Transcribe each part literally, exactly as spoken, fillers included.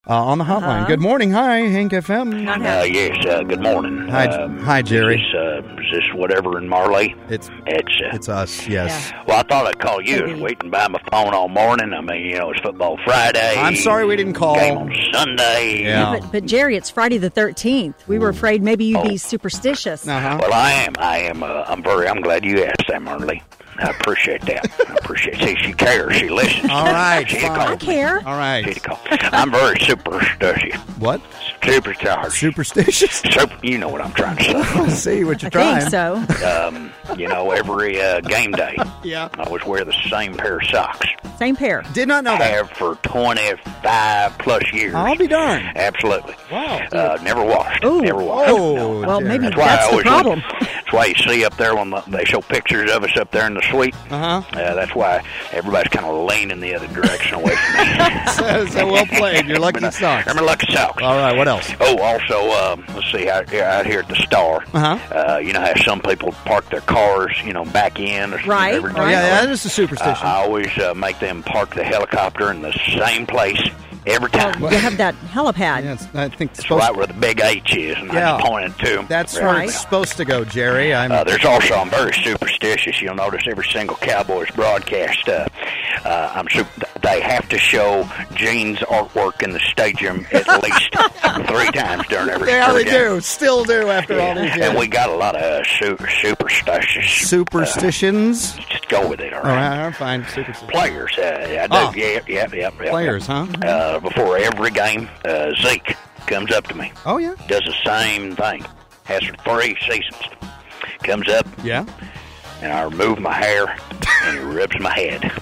uh, on the hotline. Uh-huh. Good morning. Hi, Hank F M. Not Uh, happy. yes, uh, good morning. Hi, Um, hi, Jerry. Is this, uh, is this whatever in Marley? It's It's, uh, it's us. Yes. Yeah. well, I thought I'd call you. I was Maybe. waiting by my phone all morning. I mean, you know, it's football Friday. I'm sorry we didn't call. Game on Sunday. Yeah. But, but Jerry, it's Friday the thirteenth. We were afraid maybe you'd be superstitious. Uh-huh. Well, I am. I am. Uh, I'm very. I'm glad you asked that, Marley. I appreciate that. I appreciate. See, she cares. She listens. All right, She fine. I called me. care. All right. She called. I'm very superstitious. What? Superstitious. Superstitious? Super, you know what I'm trying to say. Let's see what you're I trying. think so. Um, you know, every uh, game day, Yeah. I always wear the same pair of socks. Same pair. Did not know I that. have for twenty-five plus years. I'll be darned. Absolutely. Wow. Uh, never washed. Ooh. Never washed. Oh, No. Well, Jerry. maybe That's why I that's the always problem. Look, that's why you see up there when the, they show pictures of us up there in the suite. Uh-huh. Uh, that's why everybody's kind of leaning the other direction away from me. so, so well played. You're lucky Remember, socks. remember Lucky Socks. All right, what else? Oh, also, um, let's see, out, here- out here at the Star, Uh-huh. uh, you know how some people park their cars, you know, back in. Or Right, every- right. Yeah, that is a superstition. I, I always uh, make them park the helicopter in the same place every time. You have that helipad. yeah, it's, I think it's It's supposed right where the big H is, and Yeah. I just pointed to them. that's Right where Right. it's supposed to go, Jerry. I'm Uh, there's also, I'm very superstitious. You'll notice every single Cowboys broadcast, uh, uh, I'm super, they have to show Gene's artwork in the stadium at least three times during every, yeah, every they game. do. Still do after all these years. And we got a lot of uh, super, superstitious. Superstitions? Uh, just go with it, all All right? right, I'm fine. Superstitions. Players, uh, I do, Oh. yeah, yeah, yeah, yeah. Players, huh? Uh, before every game, uh, Zeke comes up to me, Oh, yeah. does the same thing. Has for three seasons. Comes up, Yeah. and I remove my hair, and he rubs my head.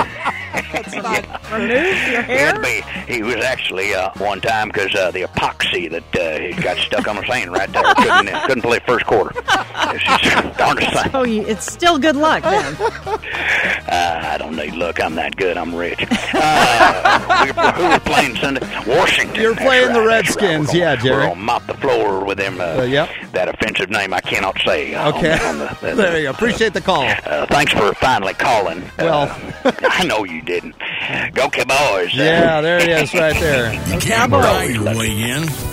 Remove your He, had hair? to be, he was actually uh, one time because uh, the epoxy that uh, he got stuck on the sand right there. Couldn't, couldn't play first quarter. It's just darndest thing. Oh, you, it's still good luck then. Uh, I don't need luck. I'm that good. I'm rich. Uh, we, who were playing Sunday? Washington. You're That's playing the right, that's right. Redskins. We're gonna- Yeah, Jerry. We're going to mop the floor with them. Uh, Uh, yep. That offensive name I cannot say. uh, Okay. On the, on the, There you go. Appreciate the call. Uh, thanks for finally calling. Well. Uh, I know you didn't. Go Cowboys. Yeah, there it is right there. You can't buy your way in.